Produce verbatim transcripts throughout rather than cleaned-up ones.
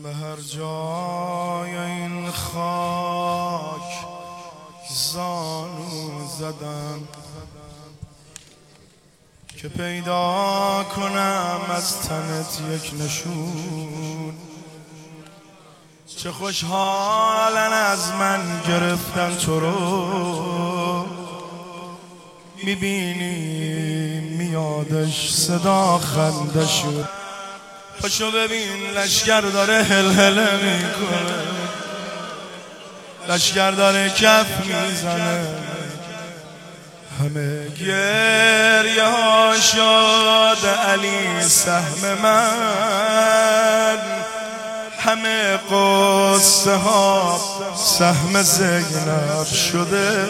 به هر جای این خاک زانو زدم که پیدا کنم از تنت یک نشون. چه خوشحالن از من گرفتن تو رو، میبینی میادش صدا خنده شد. پاشو ببین لشگر داره هل هله میکنه، لشگر داره کف میزنه، همه گریه ها شد علی سهم من، همه قصه ها سهم زینب شده.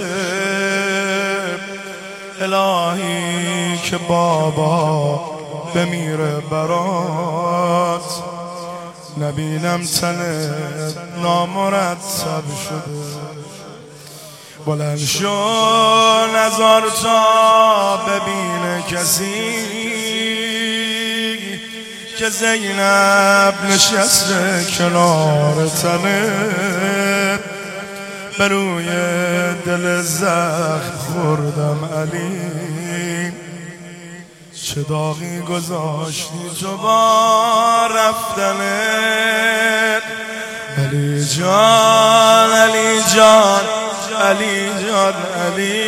الهی که بابا بمیره برات، نبینم تنت نامرتب شده. بلند شو نظر تا ببینه کسی که زینب نشسته کنار تنت. بروی دل زخم خوردم علی، چه داغی گذاشتی تو با رفتنت. علی جان علی جان علی جان علی،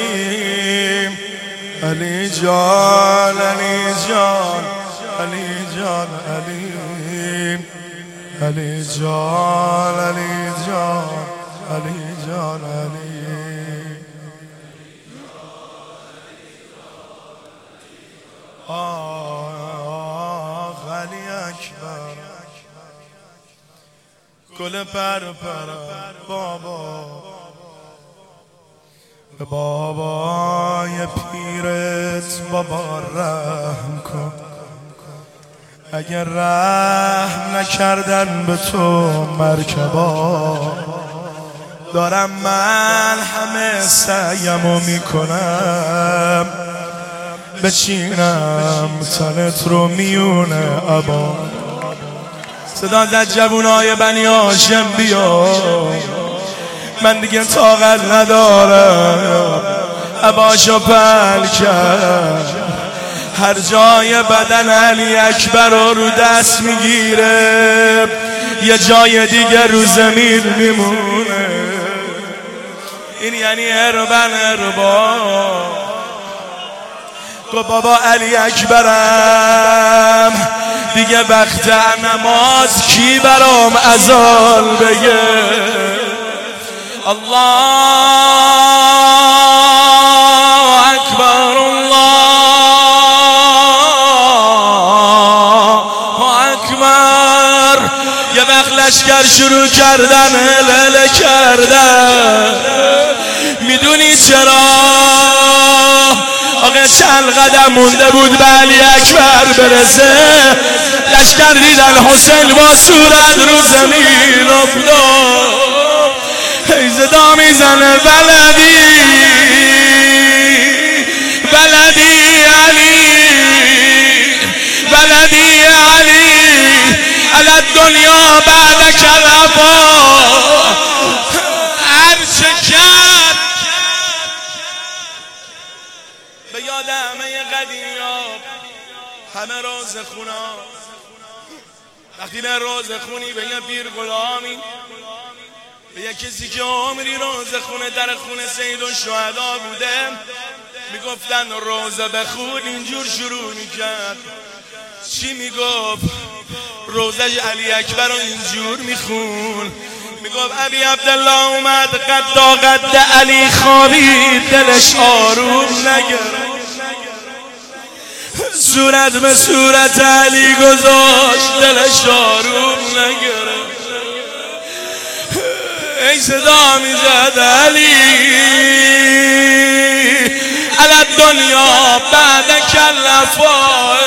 علی جان علی جان علی جان علی، علی جان علی جان علی جان علی. آه علی اکبر گل پر پر بابا، به بابای پیرت بابا رحم کن. اگر رحم نکردن به تو مرکبا، دارم من همه سعیمو میکنم بچینم تنت رو میونه ابا. صدا زد جوونای بنی هاشم بیا، من دیگه طاقت ندارم. اباشو پل کرد، هر جای بدن علی اکبر رو رو دست میگیره، یه جای دیگه رو زمین میمونه. این یعنی اربن اربا. تو بابا علی اکبرم دیگه وقت نماز کی برام اذان بگه؟ الله اکبر الله اکبر. یه وقت لشکر شروع کردن هلهله کردن، میدونی چرا؟ آقا چند قدم مونده بود به علی اکبر برسه، لشکر دیدن حسین با صورت رو زمین افتاد. هی صدا میزنه ولدی ولدی علی ولدی علی علی الدنیا بعدک الوفا. هر چه کرد به یاد همه قدیمیا، همه روز خونا. وقتی به روز خونی به یه پیر غلامی، به یه کسی که عمری روز خونه در خونه سید و شهدا بوده، میگفتن روزه بخون، اینجور شروع میکرد. چی میگفت؟ روزش علی اکبر رو اینجور میخون، میگفت ابی عبدالله اومد قدا قد علی خوابید، دلش آروم نگرد، صورت به صورت علی گذاشت، دلش آروم نگرد. ای صدا میزد علی علی الدنیا بعدک الوفا.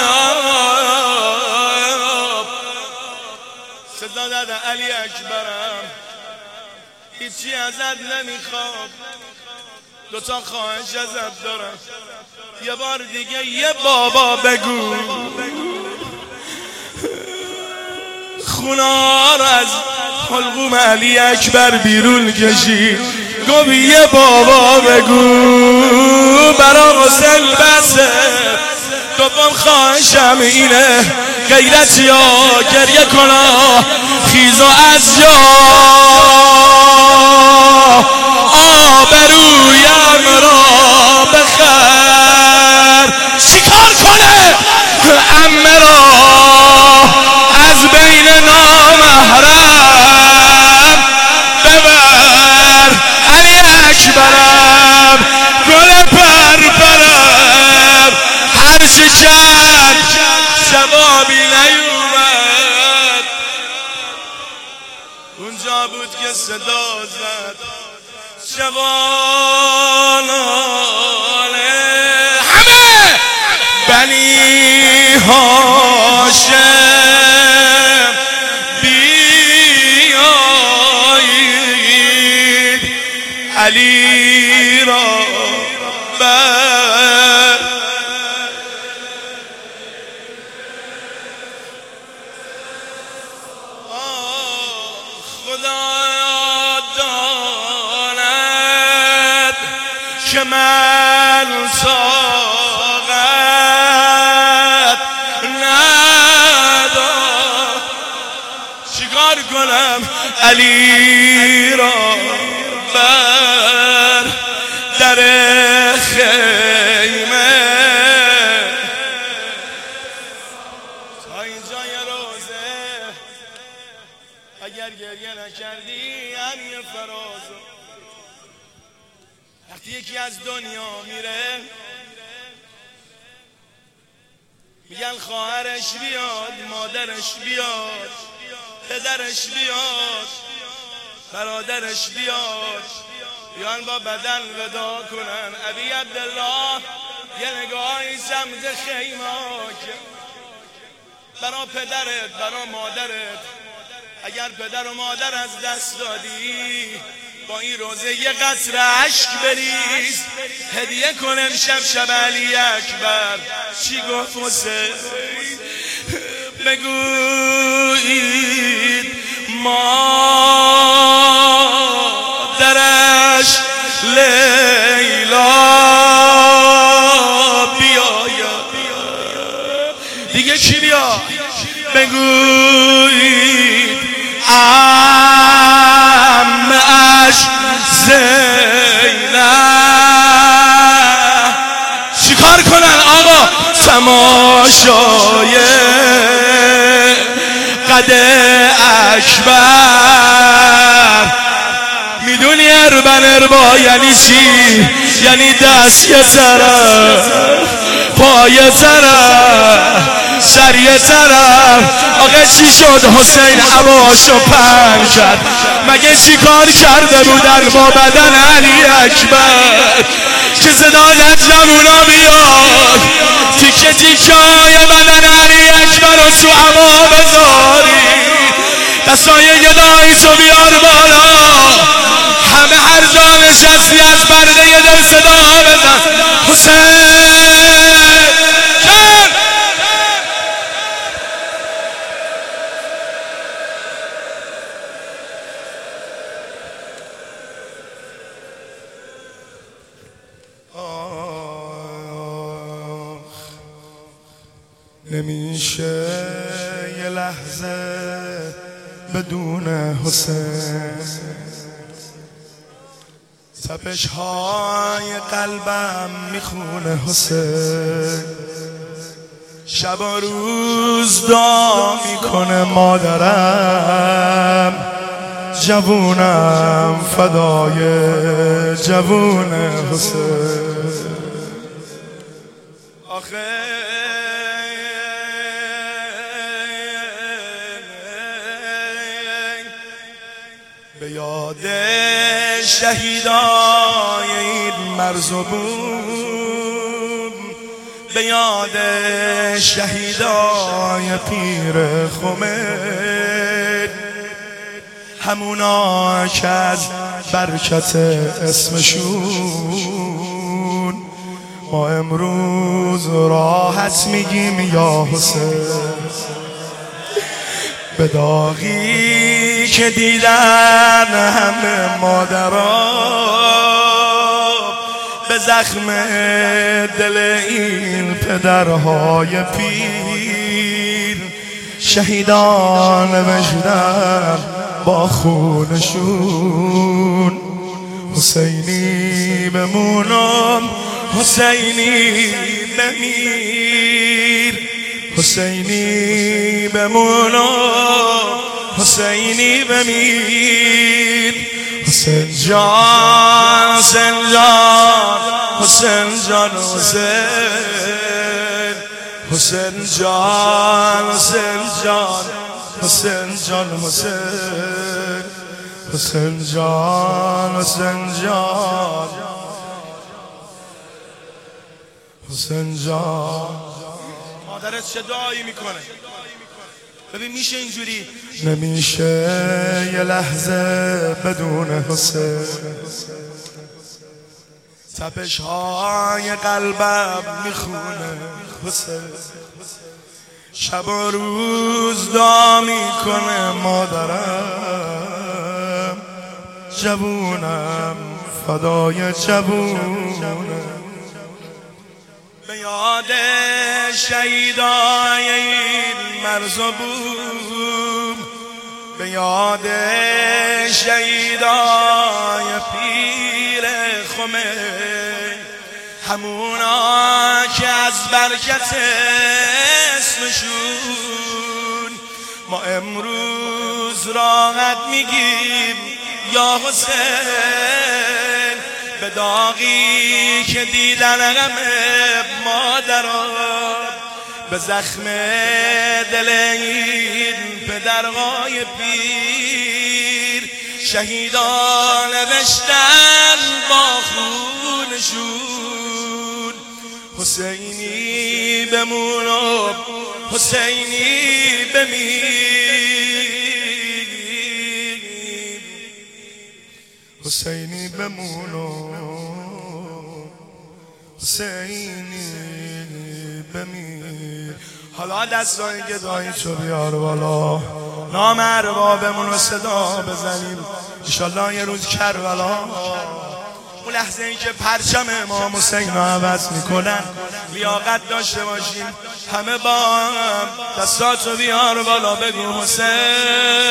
صدا داد علی اکبرم هیچی ازت نمیخواد، دوتا خواهش ازت دارم، یه بار دیگه یه بابا بگو. خونار از حلقوم علی اکبر بیرون کشید، گفت یه بابا بگو برا غسل بسه. دوم خواهشم اینه غیرت یا گریه کنا، خیز و از جا آبرویم را بخر. شکار کنه عمه را از بین نامحرم ببر. علی اکبرم گل پرپرم، هر چه کرد جوابی نیومد. اونجا بود که صدا زد جوانان همه بنی هاشم بیایید علی را بر. خدا داند که من طاقت ندارم، چیکار کنم علی را بر در خیمه. تا اینجا یه روزه اگر گریه نکردی هم یه فرازو. وقتی یکی از دنیا میره میگن خواهرش بیاد، مادرش بیاد، پدرش بیاد، برادرش بیاد، بیان با بدن ودا کنن. ابی عبدالله یه نگاهی سمت خیمه برا پدرت، برا مادرت. اگر پدر و مادر از دست دادی با این روزه یه قطره اشک بریز، هدیه کن امشب شب علی اکبر. چی گفت حسین؟ بگویید مادرش لیلا بیاید. دیگه چی بیا؟ بگویید عمش زینب. چیکار کنن آقا؟ تماشای قد اکبر. میدونی اربن اربا یعنی چی؟ یعنی دست یه طرف، پای طرف، سر یه طرف. آقا چی شد حسین عباشو پنج کرد؟ مگه چی کار کرده بودن با بدن علی اکبر که صدا زد جمونا بیاد تیکه تیکه های بدن علی اکبر رو تو هوا بذاری. دستای گدایی تو بیار بالا، همه هر جا نشستی از برده دل صدا بزن حسین جان. نمیشه یه لحظه بدون حسین. تپش های قلبم میخونه حسین. شب و روز دعا میکنه مادرم. جوونم فدای جوون حسین. آخه به یاد شهیدای این مرزبون، به یاد شهیدای پیر خمید، همونا که از برکت اسمشون ما امروز راحت میگیم یا حسین. به داغی که دیدن همه مادرها، به زخم دل این پدرهای پیر، شهیدان نوشتن با خونشون حسینی بمونم حسینی بمیر، حسینی بمونم حسینی بمیر. حسین جان حسین جان حسین جان حسین، حسین جان حسین جان حسین جان حسین، حسین جان حسین جان حسین جان. مادرت چه دعایی میکنه؟ ببین میشه اینجوری؟ نمیشه یه لحظه بدون حسین، تپش های قلبم میخونه حسین، شب و روز دعا میکنه مادرم، جوونم فدای جوونم. به یاد شهیدای این مرز و بوم، به یاد شهیدای پیر خمین، همونا که از برکت اسمشون ما امروز راحت میگیم یا حسین. به داغی که دیدن غم مادرها، به زخم دل این پدرهای پیر، شهیدان نوشتن با خونشون حسینی بمونم حسینی بمیر، حسینی بمونم حسینی بمیر. حالا دستای گدایی تو بیار بالا، نام اربابمون رو صدا بزنیم، انشالله یه روز کربلا اون لحظه ای که پرچم امام حسین رو عوض میکنن لیاقت داشته باشیم همه با هم. دستاتو بیار بالا بگو حسین.